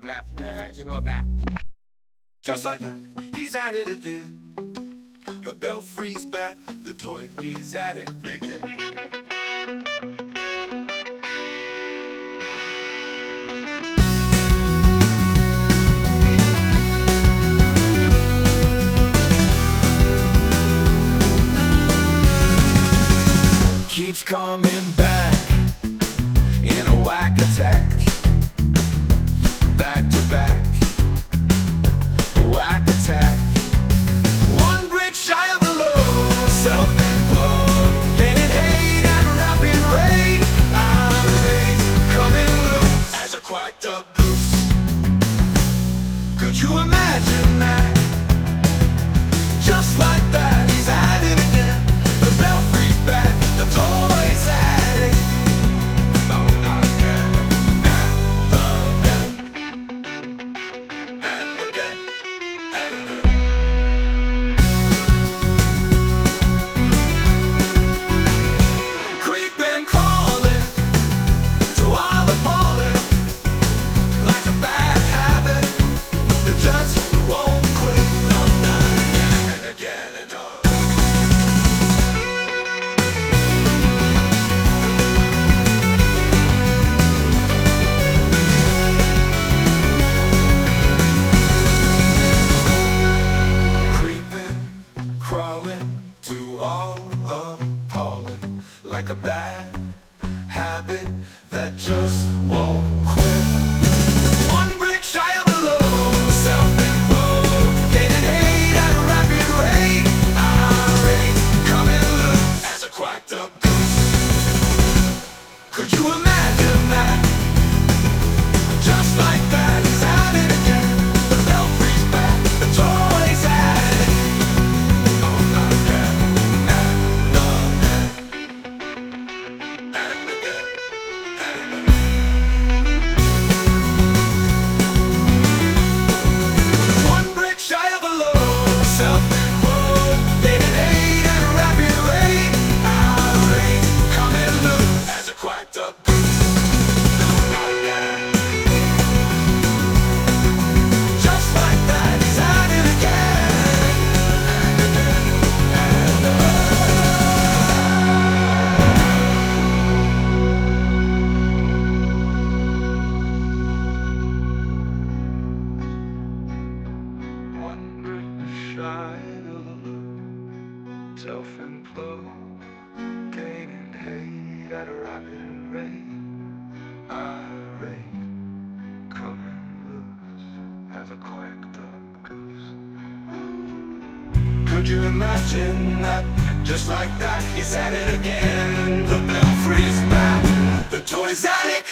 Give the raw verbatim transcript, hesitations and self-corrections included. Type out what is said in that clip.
Just like that, he's at it again. The belfry's back, the toy, he's at it again. Keeps coming back in a whack attack, back to back, whack attack. One brick shy of the low, self-employed, gaining hate at a rapid rate. Irate, coming loose as a quacked up goose. Could you imagine that? Just like that, he's at it again. The belfry's back, the toy's at it. Oh, not again, and again, and again, and again. Creeping, crawling, to all appalling, like a bad habit that just won't quit. No, not again, and again, and again. Creeping, crawling, to all appalling, like a bad habit that just won't quit. One brick shy of the low, self-employed, gaining hate at a rapid rate. Irate, coming loose as a quacked up goose. Could you imagine that? Just like that, he's at it again. The belfry's back, the toy's at it. Oh, not again, and again, and again, and again. One brick shy of a low, self-employed, gaining hate at a rapid rate. Irate, coming loose as a quacked up goose. Not again. Just like that, he's at it again. And again. One brick shy of a low, self-employed, gaining hate at a rapid rate. Irate, coming loose as a quacked up goose. Could you imagine that? Just like that, he's at it again. The belfry's back, the toy's at it.